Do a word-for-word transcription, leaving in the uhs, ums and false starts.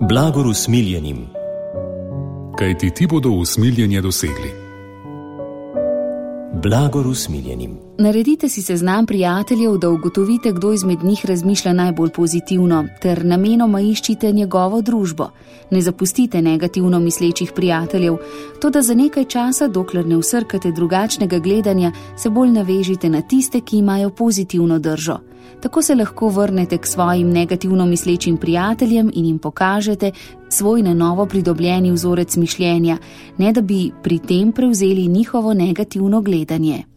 Blagor usmiljenim. Kaj ti ti bodo usmiljenje dosegli? Blagor usmiljenim. Naredite si seznam prijateljev, da ugotovite, kdo izmed njih razmišlja najbolj pozitivno, ter namenoma iščite njegovo družbo. Ne zapustite negativno mislečih prijateljev, toda za nekaj časa, dokler ne vsrkate drugačnega gledanja, se bolj navežite na tiste, ki imajo pozitivno držo. Tako se lahko vrnete k svojim negativno mislečim prijateljem in jim pokažete svoj na novo pridobljeni vzorec mišljenja, ne da bi pri tem prevzeli njihovo negativno gledanje.